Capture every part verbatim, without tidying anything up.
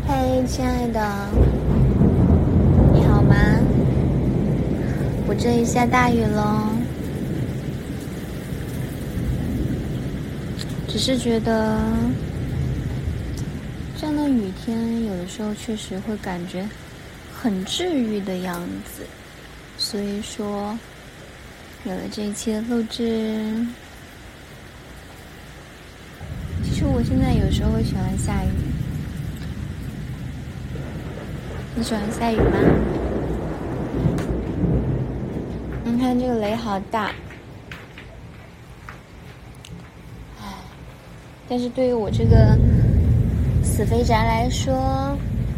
嘿，亲爱的，你好吗？我这里下大雨了，只是觉得这样的雨天有的时候确实会感觉很治愈的样子，所以说有了这一期的录制。其实我现在有时候会喜欢下雨，你喜欢下雨吗？你看这个雷好大，但是对于我这个死肥宅来说，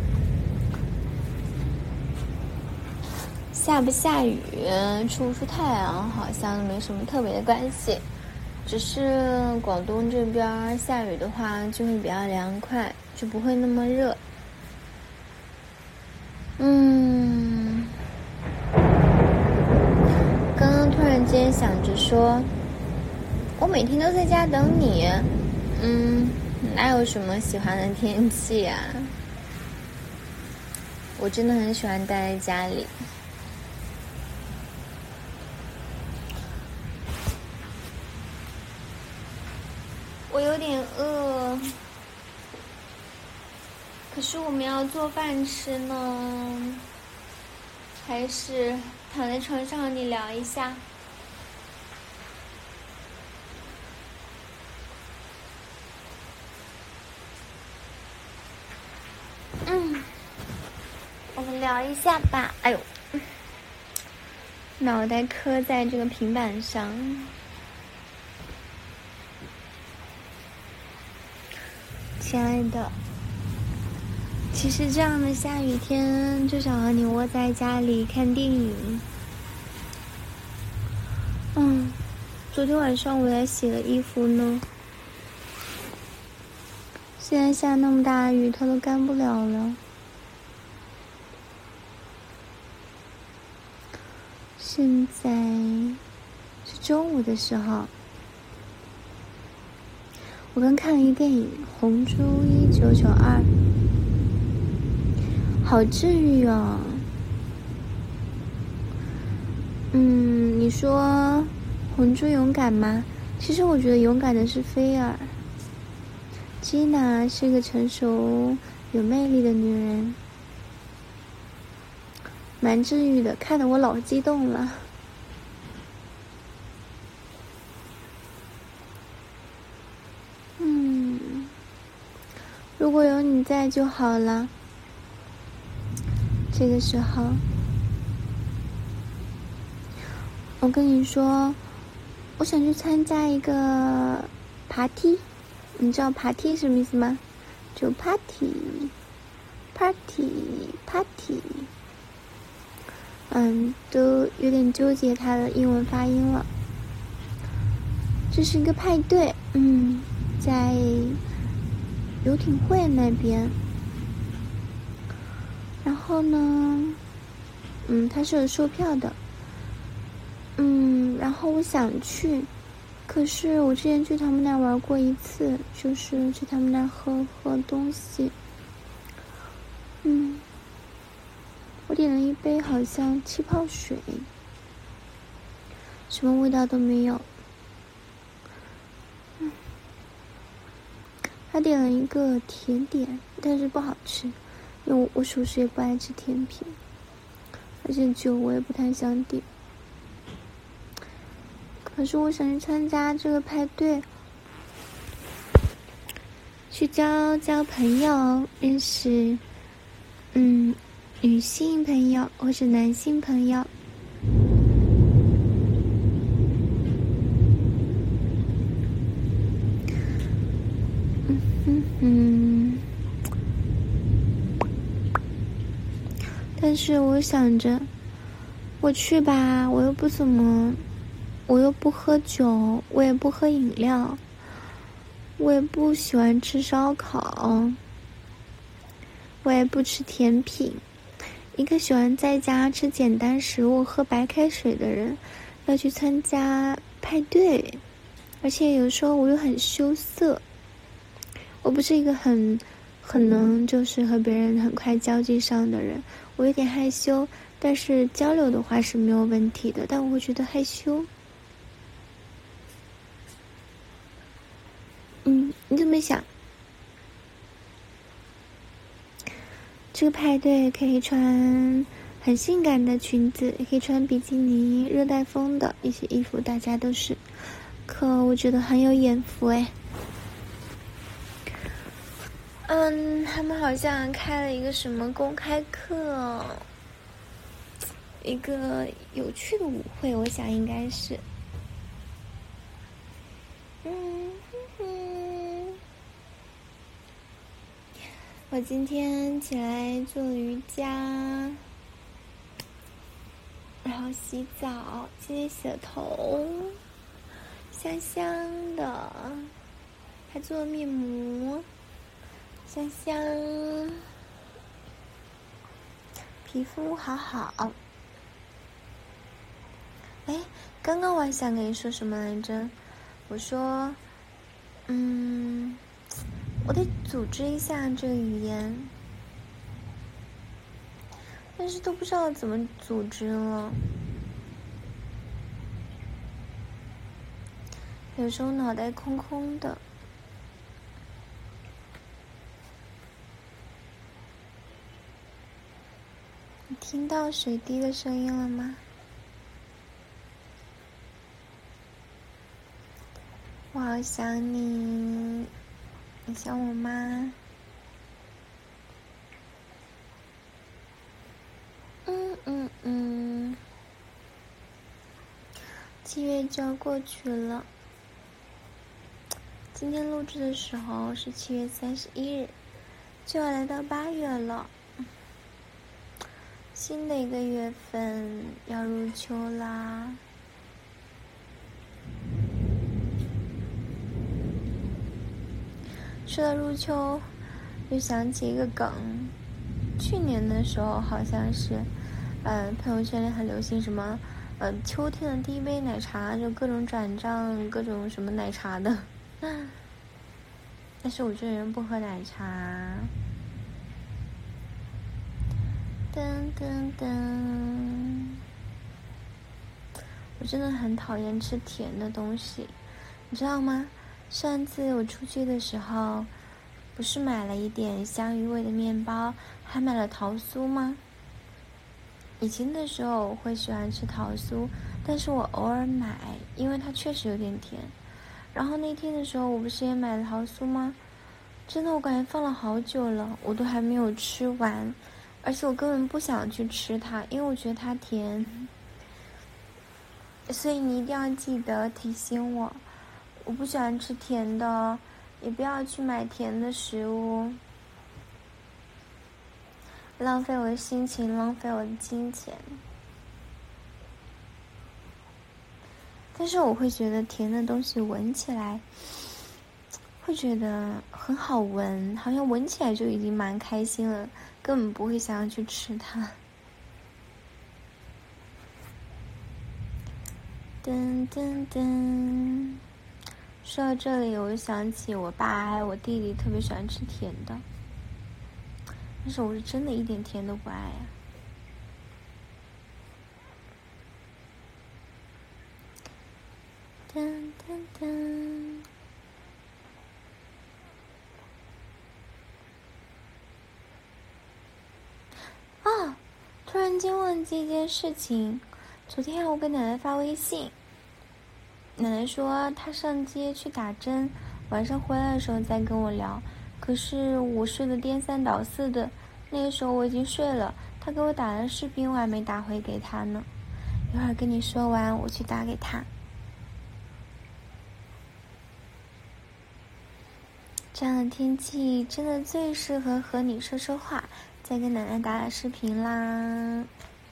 下不下雨出不出太阳好像没什么特别的关系，只是广东这边下雨的话就会比较凉快，就不会那么热。嗯，刚刚突然间想着说，我每天都在家等你，嗯，哪有什么喜欢的天气啊？我真的很喜欢待在家里。我有点饿，可是我们要做饭吃呢，还是躺在床上和你聊一下？嗯，我们聊一下吧。哎呦，脑袋磕在这个平板上。亲爱的，其实这样的下雨天就想和你窝在家里看电影。嗯，昨天晚上我来洗了衣服呢，现在下那么大雨，它都干不了了。现在是中午的时候，我刚看了一电影《红猪一九九二》，好治愈哦。嗯，你说红猪勇敢吗？其实我觉得勇敢的是菲儿。吉娜是一个成熟有魅力的女人，蛮治愈的，看得我老激动了。嗯，如果有你在就好了。这个时候，我跟你说，我想去参加一个爬梯，你知道爬梯什么意思吗？就 party party party。嗯，都有点纠结它的英文发音了。这是一个派对，嗯，在游艇会那边。然后呢，嗯，它是有售票的。嗯，然后我想去，可是我之前去他们那儿玩过一次，就是去他们那儿喝喝东西。嗯，我点了一杯好像气泡水，什么味道都没有。嗯，他点了一个甜点，但是不好吃，因为我我属实也不爱吃甜品，而且酒我也不太想点。可是我想去参加这个派对，去交交朋友，认识嗯女性朋友或是男性朋友。嗯嗯嗯，但是我想着，我去吧，我又不怎么。我又不喝酒，我也不喝饮料，我也不喜欢吃烧烤，我也不吃甜品。一个喜欢在家吃简单食物、喝白开水的人，要去参加派对，而且有时候我又很羞涩，我不是一个很可能就是和别人很快交际上的人。我有点害羞，但是交流的话是没有问题的，但我会觉得害羞。嗯，你怎么想？这个派对可以穿很性感的裙子，也可以穿比基尼、热带风的一些衣服，大家都是。可我觉得很有眼福哎。嗯，他们好像开了一个什么公开课，一个有趣的舞会，我想应该是。嗯哼哼。我今天起来做瑜伽，然后洗澡，今天洗了头，香香的，还做了面膜，香香，皮肤好好。哎，刚刚我还想跟你说什么来着？我说，嗯，我得组织一下这个语言，但是都不知道怎么组织了。有时候脑袋空空的。你听到水滴的声音了吗？我好想你，你想我吗？嗯嗯嗯。七月就要过去了，今天录制的时候是七月三十一日，就要来到八月了。新的一个月份要入秋啦。说到入秋，就想起一个梗。去年的时候好像是，呃，朋友圈里很流行什么，呃，秋天的第一杯奶茶，就各种转账，各种什么奶茶的。但是我这人不喝奶茶。噔噔噔，我真的很讨厌吃甜的东西，你知道吗？上次我出去的时候，不是买了一点香芋味的面包，还买了桃酥吗？以前的时候我会喜欢吃桃酥，但是我偶尔买，因为它确实有点甜。然后那天的时候，我不是也买了桃酥吗？真的，我感觉放了好久了，我都还没有吃完，而且我根本不想去吃它，因为我觉得它甜。所以你一定要记得提醒我。我不喜欢吃甜的，也不要去买甜的食物，浪费我的心情，浪费我的金钱。但是我会觉得甜的东西闻起来，会觉得很好闻，好像闻起来就已经蛮开心了，根本不会想要去吃它。噔噔噔。说到这里，我就想起我爸还有我弟弟特别喜欢吃甜的，但是我是真的一点甜都不爱呀。噔噔噔。啊！突然间忘记一件事情，昨天我给奶奶发微信。奶奶说她上街去打针，晚上回来的时候再跟我聊。可是我睡得颠三倒四的，那个时候我已经睡了。她给我打了视频，我还没打回给她呢。一会儿跟你说完，我去打给她。这样的天气真的最适合和你说说话，再跟奶奶打打视频啦。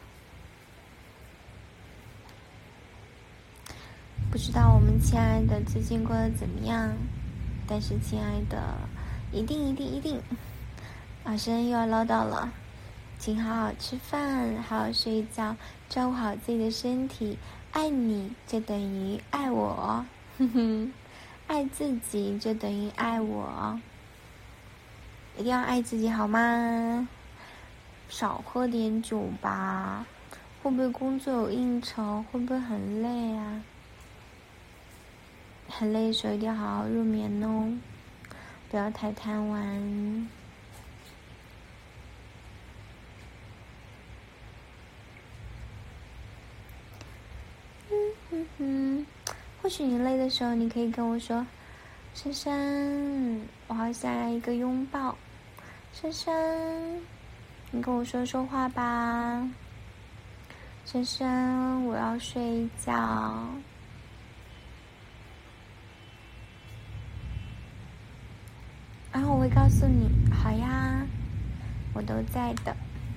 不知道我们亲爱的最近过得怎么样？但是亲爱的，一定一定一定，老生又要唠叨了，请好好吃饭，好好睡觉，照顾好自己的身体。爱你就等于爱我，哼哼，爱自己就等于爱我。 一定要爱自己，好吗？少喝点酒吧。会不会工作有应酬？会不会很累啊？很累的时候一定要好好入眠哦，不要太贪玩。嗯哼哼，或许你累的时候，你可以跟我说：“珊珊，我好想要一个拥抱。”珊珊，你跟我说说话吧。珊珊，我要睡觉。然后我会告诉你，好呀，我都在的。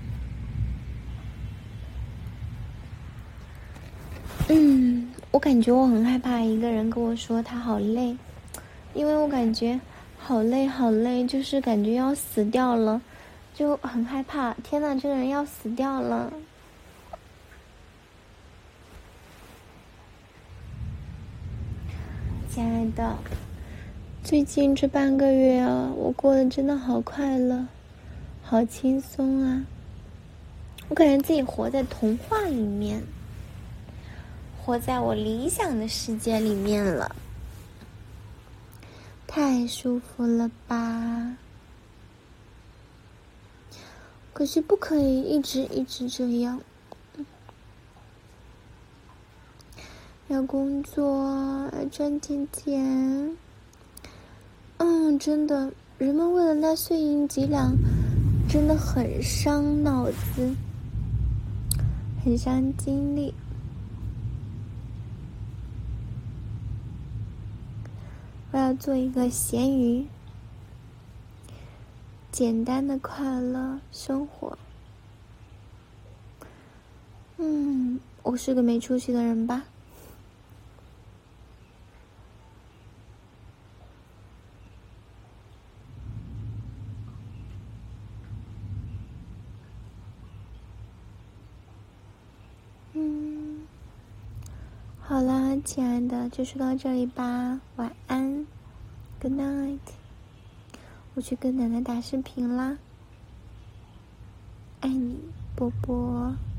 嗯，我感觉我很害怕一个人跟我说他好累，因为我感觉好累好累，就是感觉要死掉了，就很害怕。天哪，这个人要死掉了。亲爱的，最近这半个月啊，我过得真的好快乐，好轻松啊！我感觉自己活在童话里面，活在我理想的世界里面了，太舒服了吧！可是不可以一直一直这样，要工作，要赚点钱。嗯，真的，人们为了那碎银几两，真的很伤脑子，很伤精力。我要做一个咸鱼，简单的快乐生活。嗯，我是个没出息的人吧？嗯，好啦，亲爱的，就说到这里吧，晚安 ，Good night。我去跟奶奶打视频啦，爱你，波波。